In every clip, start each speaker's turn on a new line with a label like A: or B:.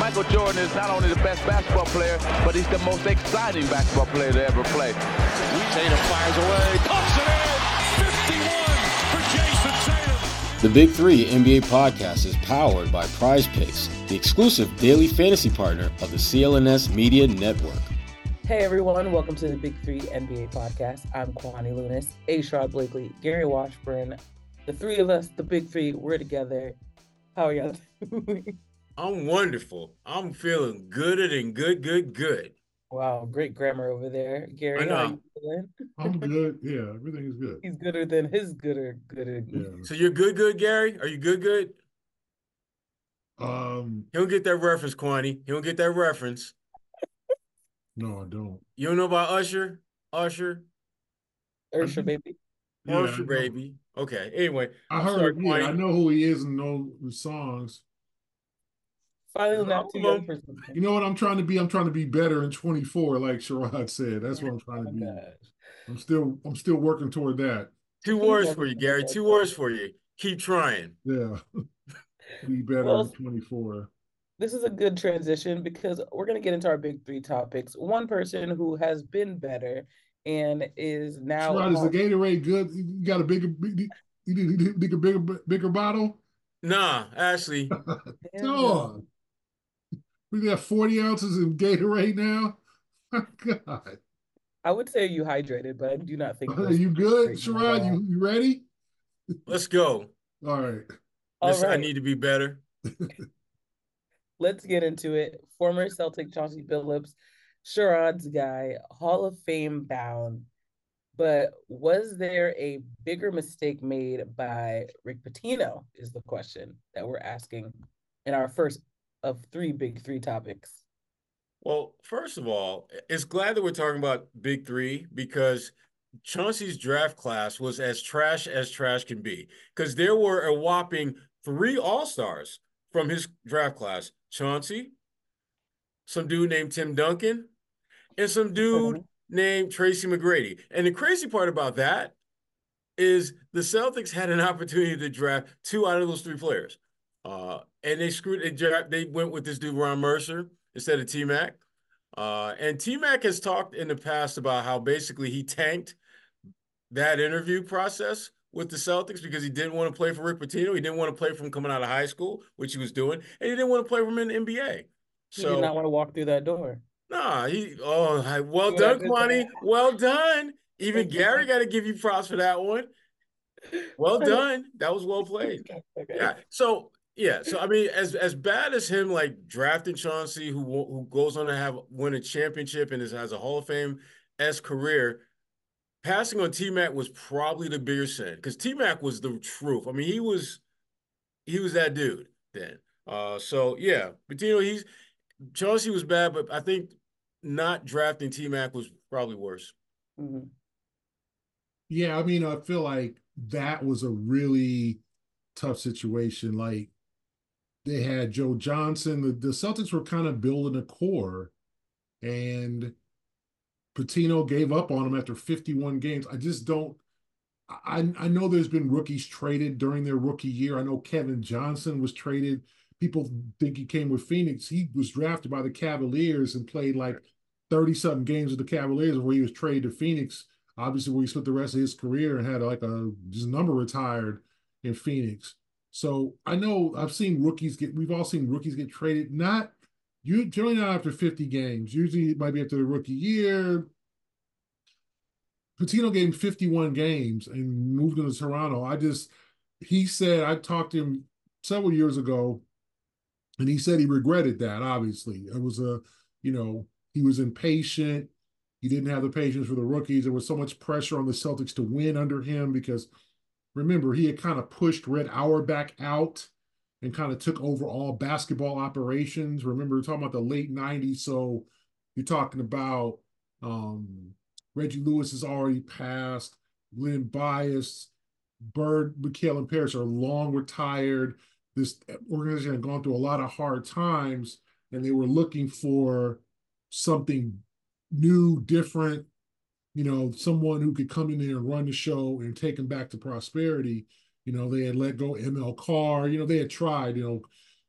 A: Michael Jordan is not only the best basketball player, but he's the most exciting basketball player to ever play.
B: Tatum fires away, pumps it in, 51 for Jason Tatum.
C: The Big Three NBA podcast is powered by Prize Picks, the exclusive daily fantasy partner of the CLNS Media Network.
D: Hey everyone, welcome to the Big Three NBA podcast. I'm Kwani Lunis, A-Shrod Blakely, Gary Washburn. The three of us, the Big Three, we're together. How are y'all doing?
E: I'm wonderful. I'm feeling gooder than good.
D: Wow, great grammar over there. Gary, how are you feeling?
F: I'm good. Yeah, everything is good.
D: He's gooder than his gooder.
F: Yeah.
E: So you're good, Gary? Are you good? He don't get that reference, Kwani. He don't get that reference.
F: No, I don't.
E: You don't know about Usher,
D: baby.
F: Yeah,
E: Usher, baby. Okay. Anyway,
F: I heard.
E: sorry,
F: I know who he is and know the songs.
D: Finally, not too young for something.
F: You know what I'm trying to be? I'm trying to be better in 24, like Sherrod said. That's what I'm trying to be.
D: Gosh.
F: I'm still working toward that.
E: 2 words for you, Gary. 2 words for you. Keep trying.
F: Yeah. Be better in 24.
D: This is a good transition because we're going to get into our big three topics. One person who has been better and is now.
F: Sherrod, is the Gatorade good? You got a bigger bottle?
E: Nah, Ashley.
F: No. We got 40 ounces of Gatorade now. My God.
D: I would say you hydrated, but I do not think.
F: Are you good, Sherrod? You ready?
E: Let's go.
F: All right.
E: Listen, I need to be better.
D: Let's get into it. Former Celtic Chauncey Billups, Sherrod's guy, Hall of Fame bound. But was there a bigger mistake made by Rick Pitino is the question that we're asking in our first of 3 big three topics.
E: Well, first of all, it's glad that we're talking about Big Three because Chauncey's draft class was as trash can be because there were a whopping 3 All-Stars from his draft class. Chauncey, some dude named Tim Duncan, and some dude named Tracy McGrady. And the crazy part about that is the Celtics had an opportunity to draft 2 out of those 3 players. And they went with this dude, Ron Mercer, instead of T-Mac. And T-Mac has talked in the past about how basically he tanked that interview process with the Celtics because he didn't want to play for Rick Pitino. He didn't want to play for him coming out of high school, which he was doing. And he didn't want to play for him in the NBA.
D: He did not want to walk through that door.
E: Nah, well done, Kwani. Well done. Even Gary got to give you props for that one. Well done. That was well played. Okay. Yeah. So I mean, as bad as him like drafting Chauncey, who goes on to win a championship and has a Hall of Fame-esque career, passing on T-Mac was probably the bigger sin because T-Mac was the truth. I mean, he was that dude then. So yeah, but Chauncey was bad, but I think not drafting T-Mac was probably worse.
D: Mm-hmm.
F: Yeah, I mean, I feel like that was a really tough situation. Like they had Joe Johnson. The Celtics were kind of building a core, and Pitino gave up on him after 51 games. I just don't. I know there's been rookies traded during their rookie year. I know Kevin Johnson was traded. People think he came with Phoenix. He was drafted by the Cavaliers and played like 30-something games with the Cavaliers before he was traded to Phoenix, obviously where he spent the rest of his career and had like his number retired in Phoenix. So I know we've all seen rookies get traded. Generally not after 50 games. Usually it might be after the rookie year. Pitino gave him 51 games and moved him to Toronto. He said, I talked to him several years ago, and he said he regretted that, obviously. It was he was impatient. He didn't have the patience for the rookies. There was so much pressure on the Celtics to win under him because, remember, he had kind of pushed Red Auerbach out and kind of took over all basketball operations. Remember, we're talking about the late 90s, so you're talking about Reggie Lewis has already passed, Len Bias, Bird, McHale, and Parrish are long retired. This organization had gone through a lot of hard times, and they were looking for something new, different, someone who could come in there and run the show and take them back to prosperity. They had let go ML Carr. They had tried,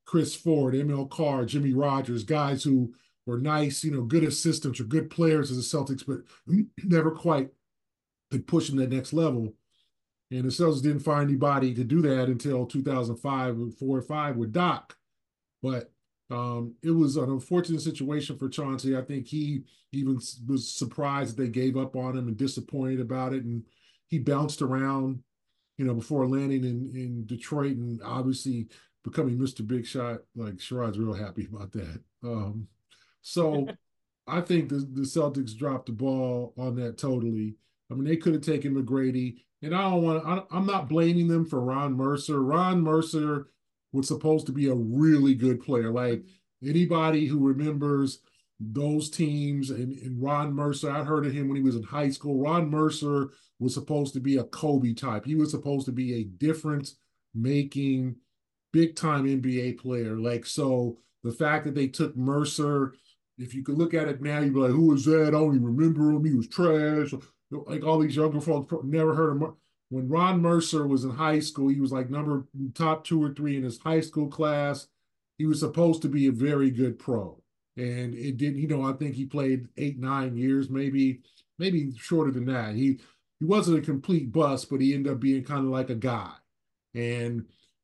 F: Chris Ford, ML Carr, Jimmy Rogers, guys who were nice, good assistants or good players as the Celtics, but never quite could push them to the next level. And the Celtics didn't find anybody to do that until 2005, 4 or 5 with Doc. But it was an unfortunate situation for Chauncey. I think he even was surprised that they gave up on him and disappointed about it. And he bounced around, before landing in Detroit and obviously becoming Mr. Big Shot. Like Sherrod's real happy about that. So I think the Celtics dropped the ball on that totally. I mean, they could have taken McGrady. And I'm not blaming them for Ron Mercer. Ron Mercer was supposed to be a really good player. Like anybody who remembers those teams and Ron Mercer, I heard of him when he was in high school. Ron Mercer was supposed to be a Kobe type. He was supposed to be a difference-making, big-time NBA player. Like, so the fact that they took Mercer, if you could look at it now, you'd be like, who was that? I don't even remember him. He was trash. Like all these younger folks never heard of. When Ron Mercer was in high school, he was like top 2 or 3 in his high school class. He was supposed to be a very good pro. And it didn't, I think he played 8, 9 years, maybe shorter than that. He wasn't a complete bust, but he ended up being kind of like a guy. And,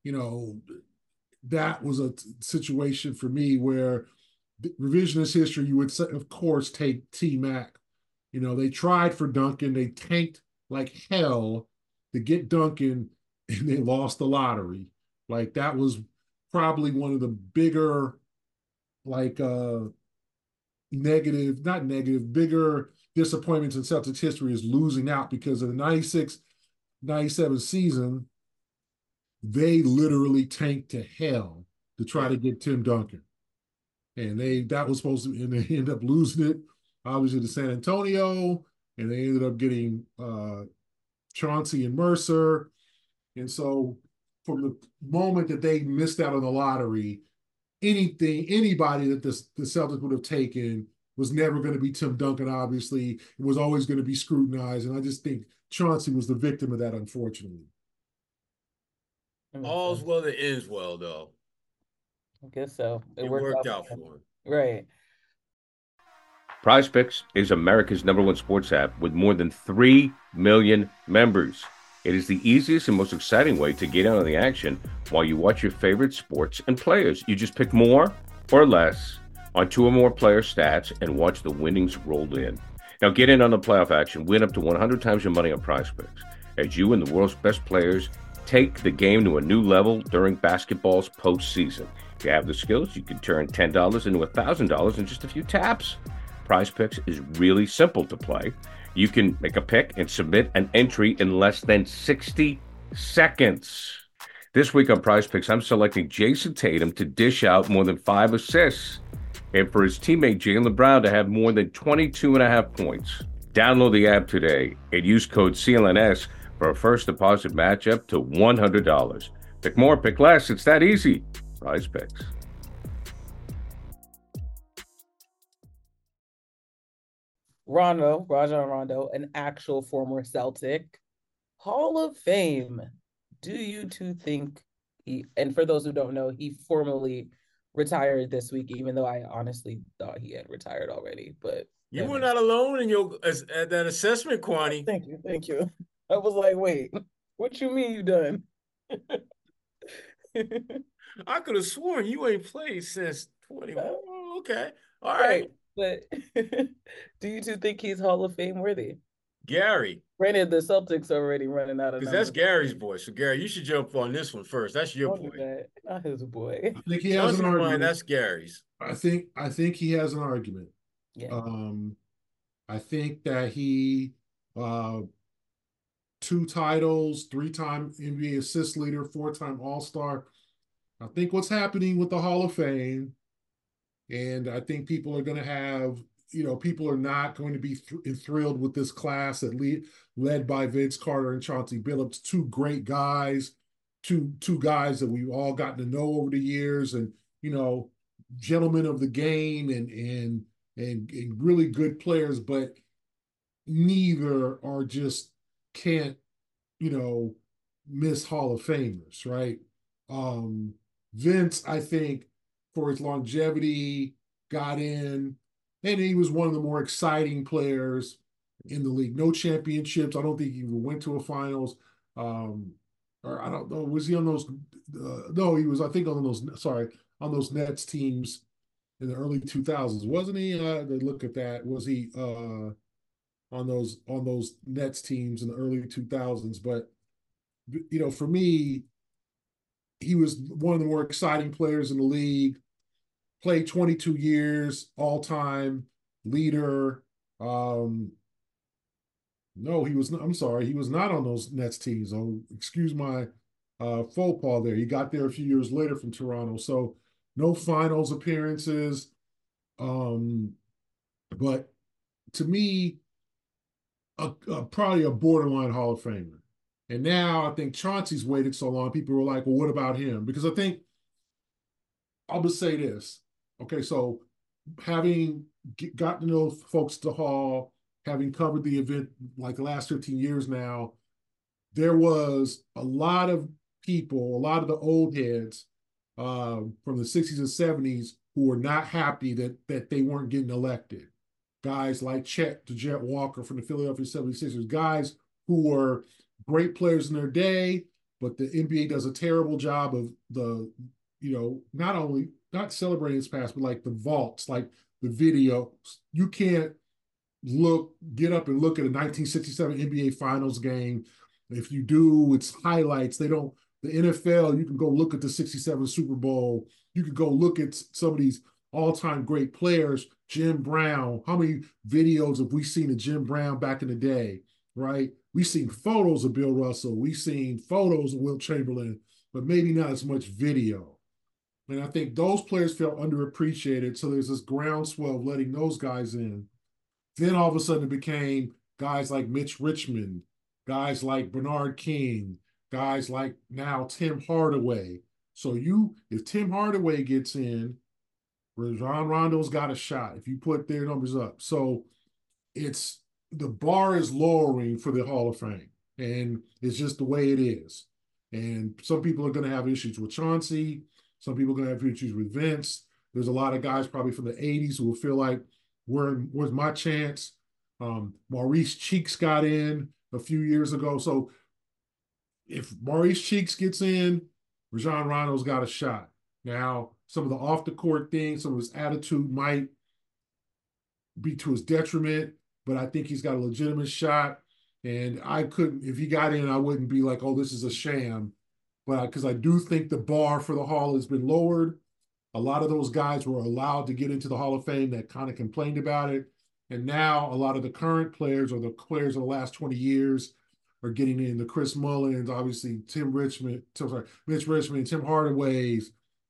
F: that was a situation for me where revisionist history, you would, of course, take T-Mac. They tried for Duncan. They tanked like hell to get Duncan, and they lost the lottery. Like that was probably one of the bigger, like bigger disappointments in Celtics history is losing out because of the 96-97 season. They literally tanked to hell to try to get Tim Duncan. And that was supposed to, and they ended up losing it, obviously, to San Antonio, and they ended up getting Chauncey and Mercer. And so from the moment that they missed out on the lottery, anybody that the Celtics would have taken was never going to be Tim Duncan, obviously. It was always going to be scrutinized. And I just think Chauncey was the victim of that, unfortunately.
E: All's well that ends well, though.
D: I guess so.
E: It worked out for him.
D: Right.
C: Prize Picks is America's #1 sports app with more than 3 million members. It is the easiest and most exciting way to get in on the action while you watch your favorite sports and players. You just pick more or less on 2 or more player stats and watch the winnings roll in. Now get in on the playoff action. Win up to 100 times your money on Prize Picks as you and the world's best players take the game to a new level during basketball's postseason. If you have the skills, you can turn $10 into $1,000 in just a few taps. Prize Picks is really simple to play. You can make a pick and submit an entry in less than 60 seconds. This week on Prize Picks, I'm selecting Jason Tatum to dish out more than 5 assists and for his teammate Jaylen Brown to have more than 22.5 points. Download the app today and use code CLNS for a first deposit matchup to $100. Pick more, pick less. It's that easy. Prize Picks.
D: Rajon Rondo, an actual former Celtic, Hall of Fame. Do you two think and for those who don't know, he formally retired this week, even though I honestly thought he had retired already. But
E: you were not alone in at that assessment, Kwani.
D: Thank you. I was like, wait, what you mean you done?
E: I could have sworn you ain't played since 21. Oh, okay. All
D: right. But do you two think he's Hall of Fame worthy?
E: Gary.
D: Granted, the Celtics are already running out of numbers.
E: Because that's Gary's boy. So, Gary, you should jump on this one first. That's your boy.
D: That. Not his boy.
F: I think he has an argument.
E: That's Gary's.
F: I think he has an argument.
D: Yeah.
F: I think that he 2 titles, 3-time NBA assist leader, 4-time All-Star. I think what's happening with the Hall of Fame, and I think people are going to have, people are not going to be thrilled with this class that led by Vince Carter and Chauncey Billups, 2 great guys, two guys that we've all gotten to know over the years, and gentlemen of the game and really good players, but neither are just can't miss Hall of Famers, right? Vince, I think, for his longevity, got in, and he was one of the more exciting players in the league. No championships. I don't think he even went to a finals. Or I don't know. Was he on those? No, he was. I think on those. Sorry, on those Nets teams in the early 2000s, wasn't he? Look at that. Was he on those Nets teams in the early 2000s? But for me, he was one of the more exciting players in the league. Played 22 years, all-time leader. No, he was. I'm sorry, he was not on those Nets teams. Oh, excuse my faux pas there. He got there a few years later from Toronto, so no finals appearances. But to me, probably a borderline Hall of Famer. And now I think Chauncey's waited so long. People were like, "Well, what about him?" Because I think I'll just say this. Okay, so having gotten to know folks at the Hall, having covered the event like the last 15 years now, there was a lot of people, a lot of the old heads from the 60s and 70s who were not happy that they weren't getting elected. Guys like Chet the Jet Walker from the Philadelphia 76ers, guys who were great players in their day, but the NBA does a terrible job of not celebrating its past, but like the vaults, like the video. You can't get up and look at a 1967 NBA Finals game. If you do, it's highlights. The NFL, you can go look at the 67 Super Bowl. You can go look at some of these all-time great players. Jim Brown. How many videos have we seen of Jim Brown back in the day, right? We've seen photos of Bill Russell. We've seen photos of Wilt Chamberlain, but maybe not as much video. And I think those players felt underappreciated. So there's this groundswell of letting those guys in. Then all of a sudden it became guys like Mitch Richmond, guys like Bernard King, guys like now Tim Hardaway. So if Tim Hardaway gets in, Rajon Rondo's got a shot if you put their numbers up. So the bar is lowering for the Hall of Fame, and it's just the way it is. And some people are going to have issues with Chauncey. Some people are going to have issues with Vince. There's a lot of guys probably from the 80s who will feel like, where's my chance? Maurice Cheeks got in a few years ago. So if Maurice Cheeks gets in, Rajon Rondo's got a shot. Now, some of the off-the-court things, some of his attitude might be to his detriment, but I think he's got a legitimate shot. And if he got in, I wouldn't be like, oh, this is a sham. But because I do think the bar for the Hall has been lowered. A lot of those guys were allowed to get into the Hall of Fame that kind of complained about it. And now a lot of the current players or the players of the last 20 years are getting in. The Chris Mullins, obviously Mitch Richmond, Tim Hardaway's,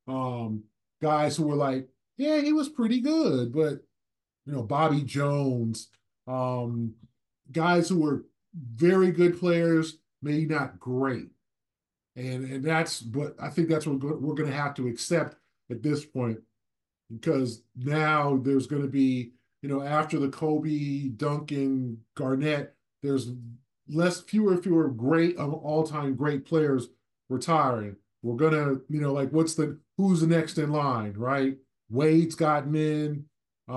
F: guys who were like, yeah, he was pretty good. But, Bobby Jones, guys who were very good players, maybe not great. And but I think that's what we're going to have to accept at this point, because now there's going to be, after the Kobe, Duncan, Garnett, there's fewer and fewer great all-time great players retiring. We're going to, who's the next in line, right? Wade's gotten in.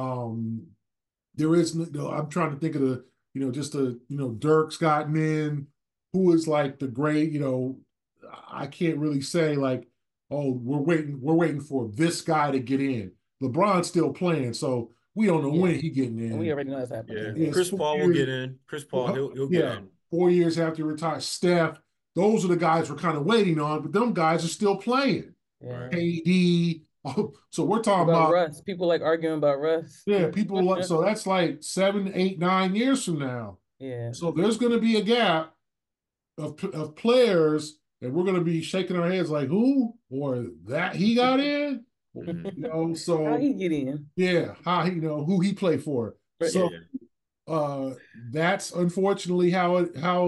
F: There is, I'm trying to think of Dirk's gotten in. Who is like the great, I can't really say like, oh, we're waiting for this guy to get in. LeBron's still playing, so we don't know when he's getting in.
D: And we already know that's happening.
E: Yeah. Chris Paul will get in. Chris Paul, he'll get in.
F: 4 years after he retires. Steph, those are the guys we're kind of waiting on, but them guys are still playing.
D: Yeah.
F: KD. So we're talking about
D: Russ. People like arguing about Russ.
F: Yeah, so that's like 7, 8, 9 years from now.
D: Yeah.
F: So there's going to be a gap of players, and we're going to be shaking our heads like, who or that he got in. So
D: how he get in?
F: Yeah, how he who he played for.
D: Right.
F: So that's unfortunately how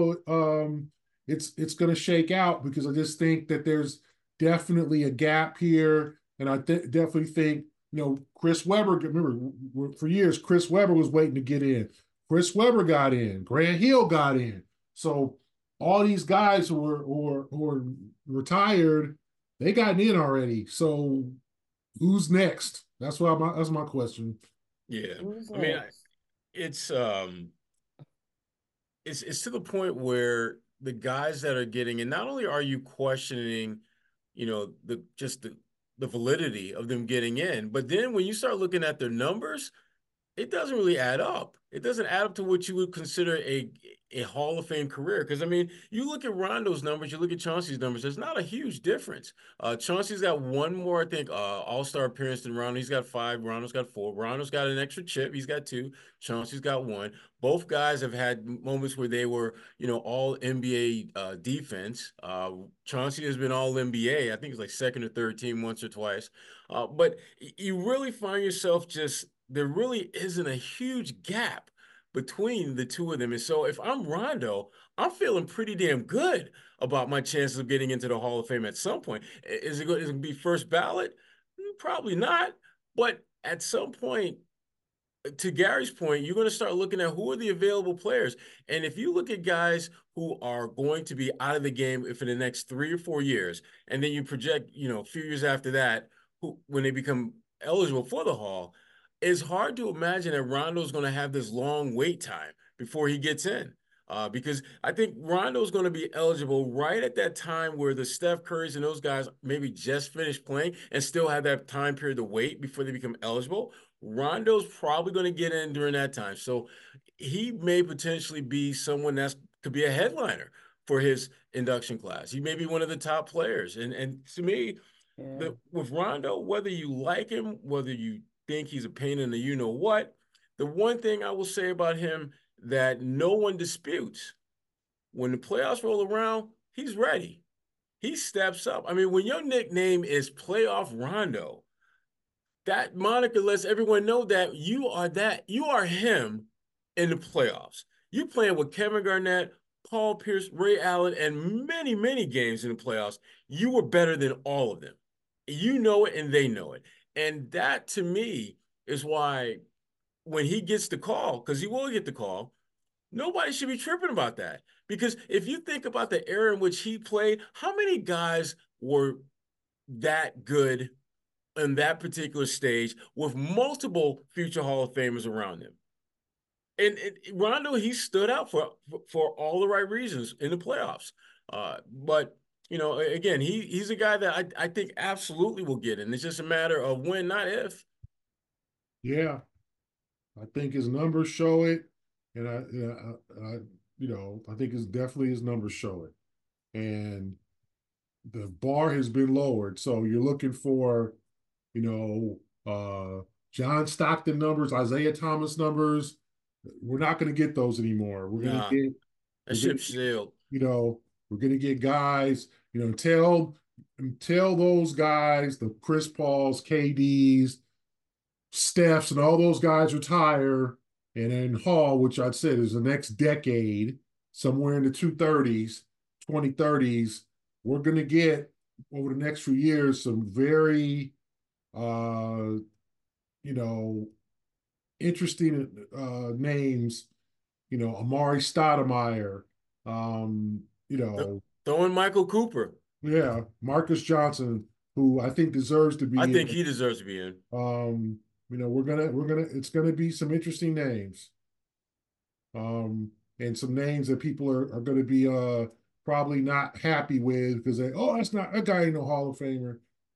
F: it's going to shake out, because I just think that there's definitely a gap here, and I definitely think Chris Webber. Remember, for years Chris Webber was waiting to get in. Chris Webber got in. Grant Hill got in. So all these guys who were retired, they got in already. So who's next? That's my question.
E: Yeah.
D: Who's
E: I mean,
D: next?
E: it's it's to the point where the guys that are getting, and not only are you questioning, the validity of them getting in, but then when you start looking at their numbers, it doesn't really add up. It doesn't add up to what you would consider a Hall of Fame career. Because, I mean, you look at Rondo's numbers, you look at Chauncey's numbers, there's not a huge difference. Chauncey's got one more, I think, All-Star appearance than Rondo. He's got 5. Rondo's got 4. Rondo's got an extra chip. He's got 2. Chauncey's got 1. Both guys have had moments where they were, all NBA defense. Chauncey has been all NBA. I think it's like second or third team once or twice. But you really find yourself there really isn't a huge gap between the two of them. And so if I'm Rondo, I'm feeling pretty damn good about my chances of getting into the Hall of Fame at some point. Is it going to be first ballot? Probably not. But at some point, to Gary's point, you're going to start looking at who are the available players. And if you look at guys who are going to be out of the game for the next 3 or 4 years, and then you project, a few years after that, when they become eligible for the Hall, it's hard to imagine that Rondo's going to have this long wait time before he gets in. Because I think Rondo's going to be eligible right at that time where the Steph Currys and those guys maybe just finished playing and still have that time period to wait before they become eligible. Rondo's probably going to get in during that time. So he may potentially be someone could be a headliner for his induction class. He may be one of the top players. And to me, with Rondo, whether you like him, whether you think he's a pain in the you-know-what, the one thing I will say about him that no one disputes, when the playoffs roll around, he's ready. He steps up. I mean, when your nickname is Playoff Rondo, that moniker lets everyone know that you are him in the playoffs. You playing with Kevin Garnett, Paul Pierce, Ray Allen, and many, many games in the playoffs. You were better than all of them. You know it, and they know it. And that, to me, is why when he gets the call, because he will get the call, nobody should be tripping about that. Because if you think about the era in which he played, how many guys were that good in that particular stage with multiple future Hall of Famers around him? And Rondo, he stood out for all the right reasons in the playoffs. But again, he's a guy that I think absolutely will get in. It's just a matter of when, not if.
F: Yeah, I think his numbers show it, and I think it's definitely his numbers show it, and the bar has been lowered. So you're looking for, John Stockton numbers, Isaiah Thomas numbers. We're not going to get those anymore. We're going to get
E: that ship sailed.
F: We're going to get guys. Tell those guys, the Chris Pauls, KDs, Stephs, and all those guys retire, and then Hall, which I'd said is the next decade, somewhere in the 2030s, we're going to get over the next few years some very, interesting names. Amari Stoudemire,
E: throwing Michael Cooper.
F: Yeah, Marcus Johnson, who I think deserves to be.
E: I think he deserves to be in.
F: It's gonna be some interesting names, and some names that people are gonna be probably not happy with because that's not that guy ain't no Hall of Famer,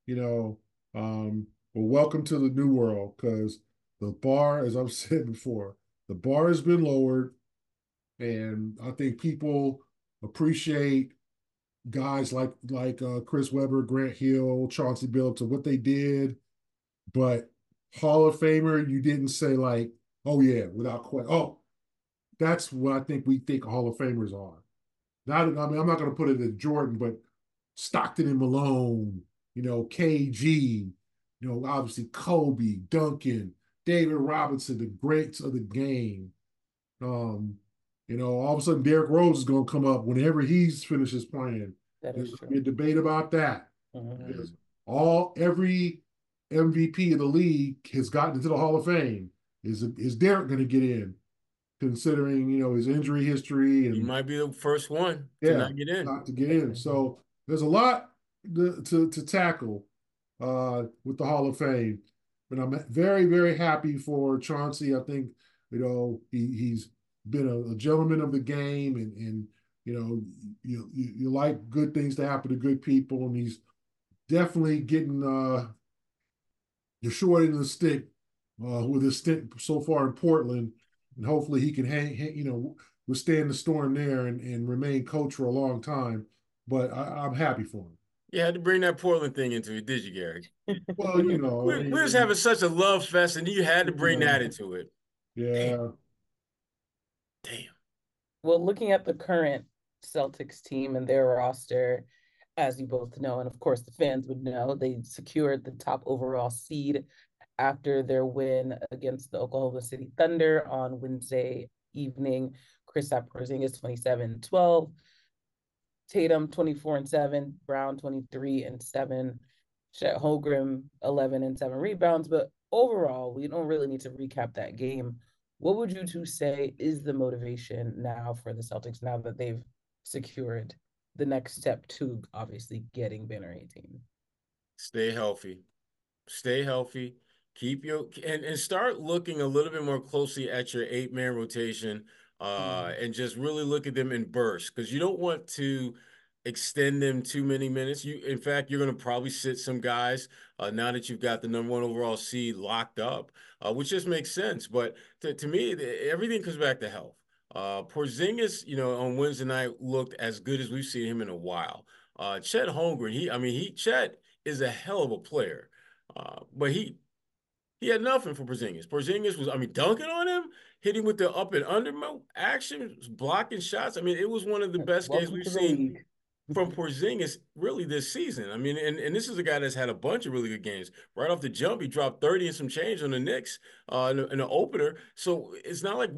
F: Well, welcome to the new world because the bar, as I've said before, the bar has been lowered, and I think people appreciate guys like Chris Webber, Grant Hill, Chauncey Billups, and what they did, but Hall of Famer, you didn't say like, oh yeah, without question. Oh, that's what I think we think Hall of Famers are. I'm not going to put it in Jordan, but Stockton and Malone, KG, obviously Kobe, Duncan, David Robinson, the greats of the game. All of a sudden Derrick Rose is going to come up whenever he finishes playing. There's going to be a debate about that. Because every MVP of the league has gotten into the Hall of Fame. Is Derrick going to get in? Considering his injury history, and
E: he might be the first one to not get in.
F: Not to get in. So there's a lot to tackle with the Hall of Fame. But I'm very, very happy for Chauncey. I think, he's been a gentleman of the game, and you like good things to happen to good people, and he's definitely getting the short end of the stick with his stint so far in Portland, and hopefully he can withstand the storm there and remain coach for a long time. But I'm happy for him.
E: You had to bring that Portland thing into it, did you, Gary?
F: Well,
E: we was having such a love fest, and you had to bring that into it.
F: Yeah.
E: Damn.
D: Well, looking at the current Celtics team and their roster, as you both know, and of course the fans would know, they secured the top overall seed after their win against the Oklahoma City Thunder on Wednesday evening. Kristaps Porzingis 27-12, Tatum 24-7, Brown 23-7, Chet Holmgren 11-7 rebounds. But overall, we don't really need to recap that game. What would you two say is the motivation now for the Celtics now that they've secured the next step to obviously getting Banner 18?
E: Stay healthy. Stay healthy. Keep your and start looking a little bit more closely at your 8-man rotation and just really look at them in bursts, because you don't want to extend them too many minutes. In fact, you're going to probably sit some guys now that you've got the #1 overall seed locked up, which just makes sense. But to me, everything comes back to health. Porzingis, on Wednesday night looked as good as we've seen him in a while. Chet Holmgren, Chet is a hell of a player, but he had nothing for Porzingis. Porzingis was, dunking on him, hitting with the up and under action, blocking shots. It was one of the best games we've seen from Porzingis really this season. And this is a guy that's had a bunch of really good games. Right off the jump, he dropped 30 and some change on the Knicks in the opener. So it's not like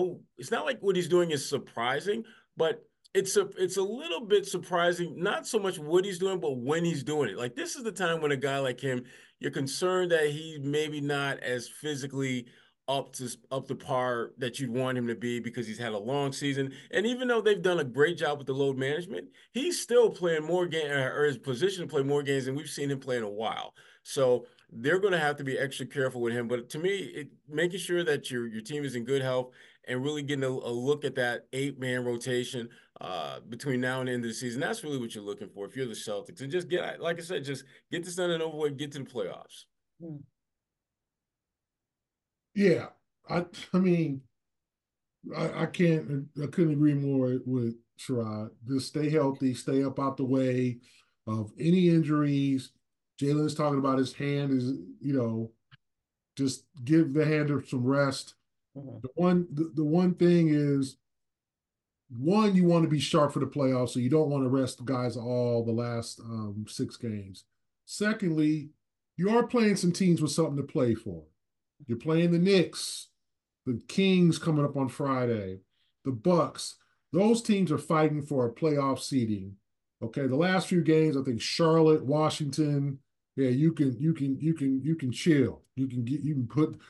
E: what he's doing is surprising, but it's a little bit surprising, not so much what he's doing, but when he's doing it. Like, this is the time when a guy like him, you're concerned that he's maybe not as physically up to par that you'd want him to be, because he's had a long season. And even though they've done a great job with the load management, he's still playing more games, or his position to play more games than we've seen him play in a while. So they're going to have to be extra careful with him. But to me, making sure that your team is in good health and really getting a look at that 8-man rotation between now and the end of the season, that's really what you're looking for if you're the Celtics. And just like I said, just get this done and over with, get to the playoffs.
F: Yeah. I couldn't agree more with Sherrod. Just stay healthy, stay up out the way of any injuries. Jalen's talking about his hand is, just give the hand some rest. The one thing is, you want to be sharp for the playoffs, so you don't want to rest guys all the last 6 games. Secondly, you are playing some teams with something to play for. You're playing the Knicks, the Kings coming up on Friday, the Bucks. Those teams are fighting for a playoff seeding. Okay, the last few games, I think Charlotte, Washington. Yeah, you can chill. You can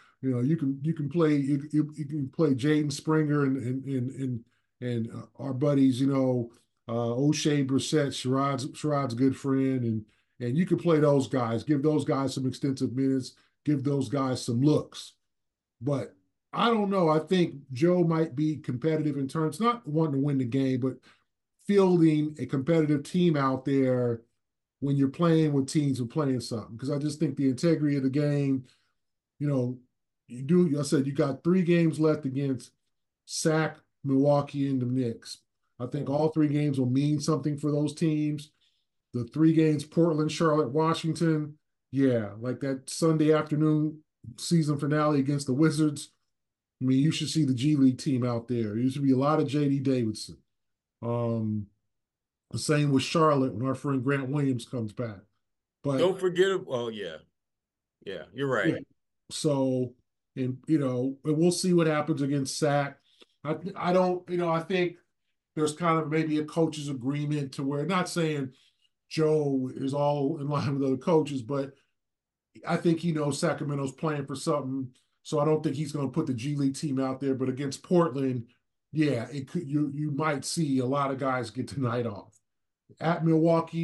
F: play Jaden Springer and our buddies, O'Shea Brissett, Sherrod's good friend, and you can play those guys. Give those guys some extensive minutes. Give those guys some looks. But I don't know. I think Joe might be competitive in terms, not wanting to win the game, but fielding a competitive team out there when you're playing with teams who are playing something. Because I just think the integrity of the game, I said you got 3 games left against Sac, Milwaukee, and the Knicks. I think all 3 games will mean something for those teams. The 3 games, Portland, Charlotte, Washington, yeah, like that Sunday afternoon season finale against the Wizards. You should see the G League team out there. There should be a lot of J.D. Davidson. The same with Charlotte when our friend Grant Williams comes back. But
E: don't forget. Oh yeah, you're right. Yeah.
F: So, and we'll see what happens against Sac. I don't. I think there's kind of maybe a coach's agreement to where, not saying Joe is all in line with other coaches, but I think he knows Sacramento's playing for something. So I don't think he's going to put the G League team out there. But against Portland, yeah, you might see a lot of guys get the night off. At Milwaukee,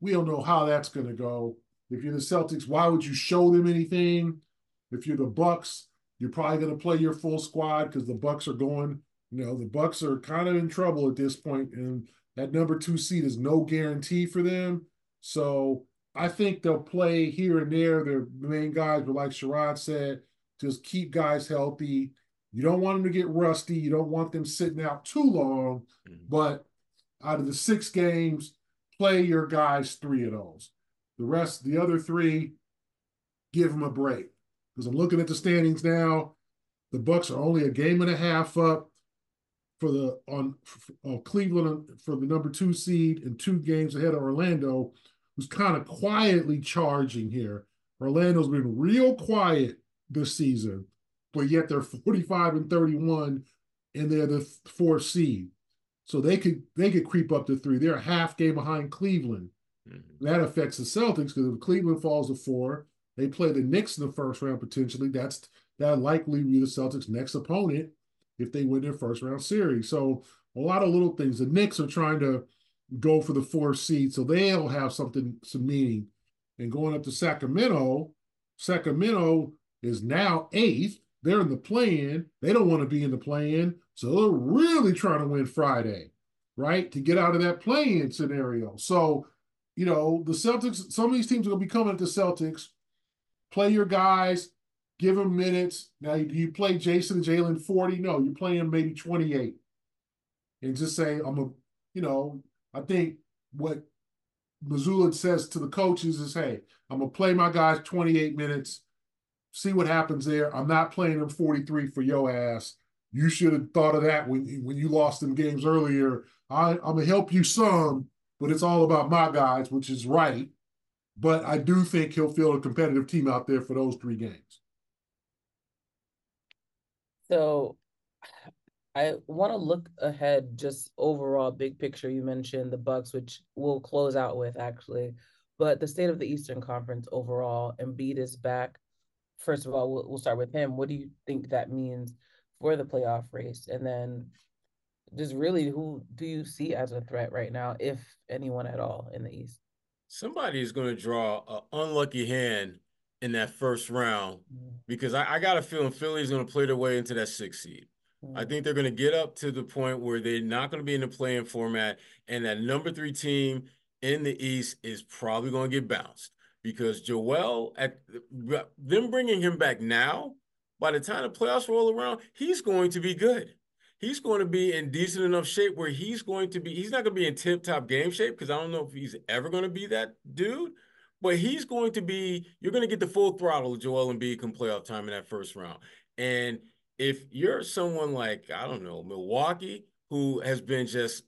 F: we don't know how that's going to go. If you're the Celtics, why would you show them anything? If you're the Bucks, you're probably going to play your full squad because the Bucks are going, the Bucks are kind of in trouble at this point, and that number 2 seed is no guarantee for them. So I think they'll play here and there. Their main guys, but like Sherrod said, just keep guys healthy. You don't want them to get rusty. You don't want them sitting out too long. But out of the 6 games, play your guys 3 of those. The other 3, give them a break. Because I'm looking at the standings now. The Bucks are only a game and a half up for Cleveland for the number 2 seed and 2 games ahead of Orlando, who's kind of quietly charging here. Orlando's been real quiet this season, but yet they're 45-31 and they're the 4th seed. So they could creep up to 3. They're a half game behind Cleveland. That affects the Celtics because if Cleveland falls to 4, they play the Knicks in the first round potentially. That likely be the Celtics' next opponent if they win their first round series. So a lot of little things. The Knicks are trying to go for the 4th seed, so they'll have some meaning. And going up to Sacramento is now 8th. They're in the play-in. They don't want to be in the play-in, so they're really trying to win Friday, right, to get out of that play-in scenario. So, the Celtics, some of these teams are going to be coming at the Celtics. Play your guys, give them minutes. Now, do you play Jason and Jalen 40? No, you play them maybe 28. And just say, I think what Mazzulla says to the coaches is, hey, I'm going to play my guys 28 minutes, see what happens there. I'm not playing them 43 for your ass. You should have thought of that when you lost them games earlier. I'm going to help you some, but it's all about my guys, which is right. But I do think he'll field a competitive team out there for those 3 games.
D: So I want to look ahead, just overall big picture. You mentioned the Bucks, which we'll close out with actually, but the state of the Eastern Conference overall. Embiid is back. First of all, we'll start with him. What do you think that means for the playoff race? And then just really, who do you see as a threat right now, if anyone at all, in the East?
E: Somebody is going to draw an unlucky hand in that first round because I got a feeling Philly is going to play their way into that 6th seed. I think they're going to get up to the point where they're not going to be in the play-in format, and that number 3 team in the East is probably going to get bounced because Joel, them bringing him back now, by the time the playoffs roll around, he's going to be good. He's going to be in decent enough shape where he's not going to be in tip-top game shape because I don't know if he's ever going to be that dude, but he's going to be, you're going to get the full throttle of Joel Embiid come playoff time in that first round. And if you're someone like, I don't know, Milwaukee, who has been just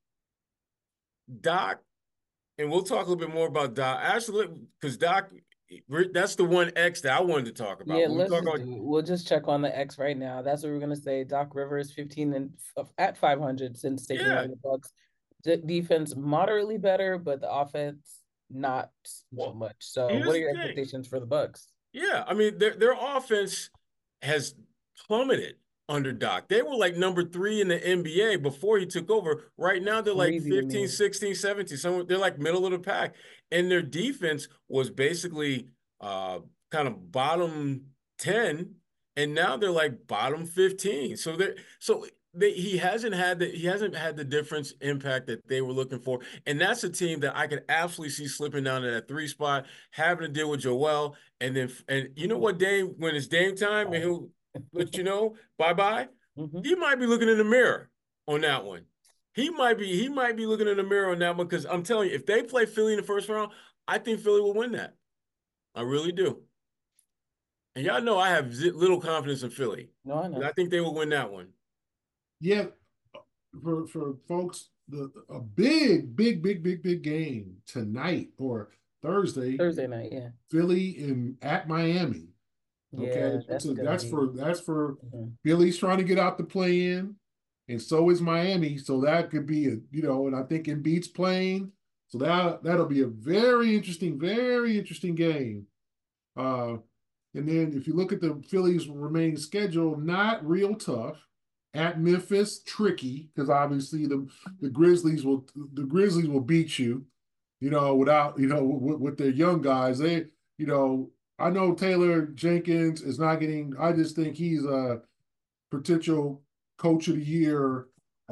E: Doc, and we'll talk a little bit more about Doc, actually, because Doc, that's the one X that I wanted to talk about.
D: Yeah, we'll just check on the X right now. That's what we're gonna say. Doc Rivers 15 and at 500 since taking over the Bucks. The defense moderately better, but the offense not so much. So what are your expectations for the Bucks?
E: Yeah, I mean their offense has plummeted under Doc. They were like number 3 in the NBA before he took over. Right now they're like 15, 16, 17. They're like middle of the pack. And their defense was basically kind of bottom 10, and now they're like bottom 15. He hasn't had the difference impact that they were looking for. And that's a team that I could absolutely see slipping down to that 3 spot, having to deal with Joel. And you know what, Dame, when it's Dame time and he'll let you know, bye-bye, he might be looking in the mirror on that one. He might be looking in the mirror on that one because I'm telling you, if they play Philly in the first round, I think Philly will win that. I really do. And y'all know I have little confidence in Philly.
D: No, I know.
E: I think they will win that one.
F: Yeah, for folks, a big game tonight or Thursday
D: night, yeah.
F: Philly at Miami. Okay,
D: yeah,
F: that's for Philly's trying to get out the play-in, and so is Miami. So that could be and I think Embiid's playing, so that'll be a very interesting game. And then if you look at the Phillies' remaining schedule, not real tough. At Memphis, tricky because obviously the Grizzlies will beat you. without, with their young guys. I know Taylor Jenkins is not getting, I just think he's a potential coach of the year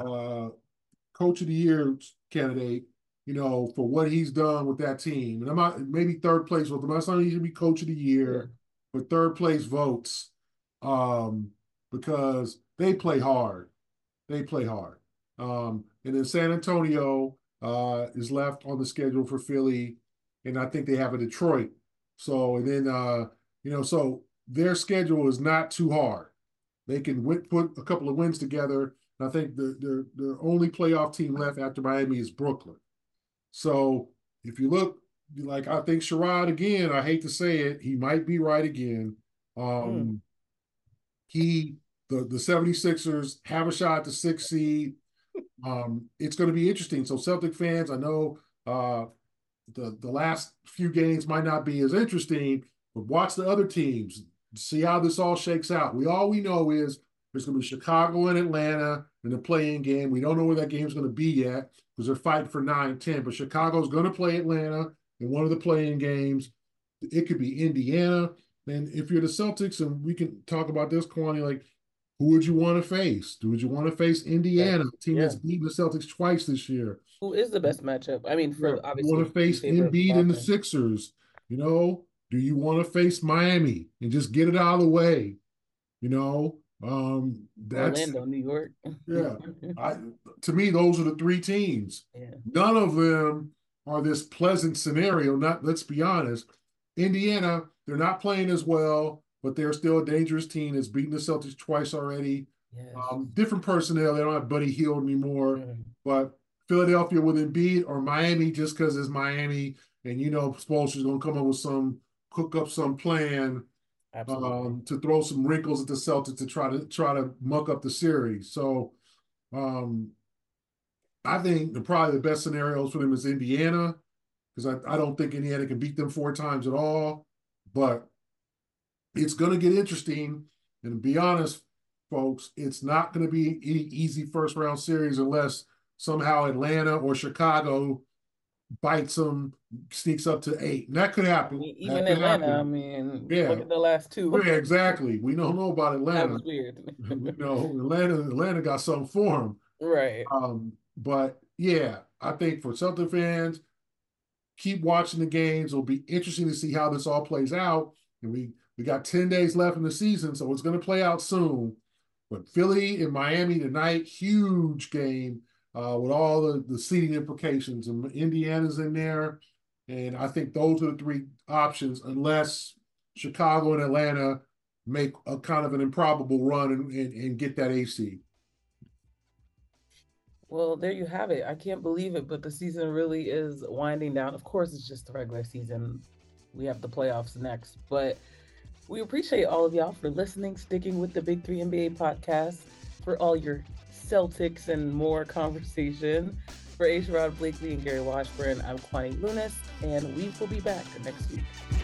F: candidate, for what he's done with that team. And I'm not, maybe third place vote. I'm not saying he should be coach of the year, but third place votes, because they play hard. And then San Antonio is left on the schedule for Philly, and I think they have a Detroit. So, and then, so their schedule is not too hard. They can put a couple of wins together. And I think the only playoff team left after Miami is Brooklyn. So if you look, I think Sherrod, again, I hate to say it, he might be right again. The 76ers have a shot at the 6th seed. It's going to be interesting. So Celtic fans, I know the last few games might not be as interesting, but watch the other teams. See how this all shakes out. All we know is there's going to be Chicago and Atlanta in the play-in game. We don't know where that game's going to be yet because they're fighting for 9-10. But Chicago's going to play Atlanta in one of the play-in games. It could be Indiana. And if you're the Celtics, and we can talk about this, Kwani, who would you want to face? Would you want to face Indiana, a team that's beaten the Celtics twice this year?
D: Who is the best matchup? I mean, obviously,
F: you want to face Embiid and the Sixers. Do you want to face Miami and just get it out of the way? That's
D: Orlando, New York.
F: Yeah. To me, those are the three teams.
D: Yeah.
F: None of them are this pleasant scenario. Let's be honest. Indiana, they're not playing as well, but they're still a dangerous team that's beaten the Celtics twice already.
D: Yes.
F: Different personnel. They don't have Buddy Hield anymore. Mm-hmm. But Philadelphia with Embiid, or Miami just because it's Miami, and Spoelstra's going to come up with cook up some plan to throw some wrinkles at the Celtics to try to muck up the series. So I think probably the best scenarios for them is Indiana, because I don't think Indiana can beat them 4 times at all. But it's going to get interesting. And to be honest, folks, it's not going to be any easy first-round series unless somehow Atlanta or Chicago bites them, sneaks up to 8. And that could happen.
D: Even Atlanta, look at the last 2.
F: Yeah, exactly. We don't know about Atlanta.
D: That was weird.
F: Atlanta got something for them.
D: Right.
F: But, yeah, I think for Celtic fans, keep watching the games. It'll be interesting to see how this all plays out. And we got 10 days left in the season, so it's going to play out soon. But Philly and Miami tonight, huge game. With all the seeding implications, and Indiana's in there, and I think those are the 3 options, unless Chicago and Atlanta make a kind of an improbable run and get that AC.
D: Well, there you have it. I can't believe it, but the season really is winding down. Of course, it's just the regular season. We have the playoffs next, but we appreciate all of y'all for listening, sticking with the Big 3 NBA podcast, for all your Celtics and more conversation. For Sherrod Blakely and Gary Washburn, I'm Kwani Lunis, and we will be back next week.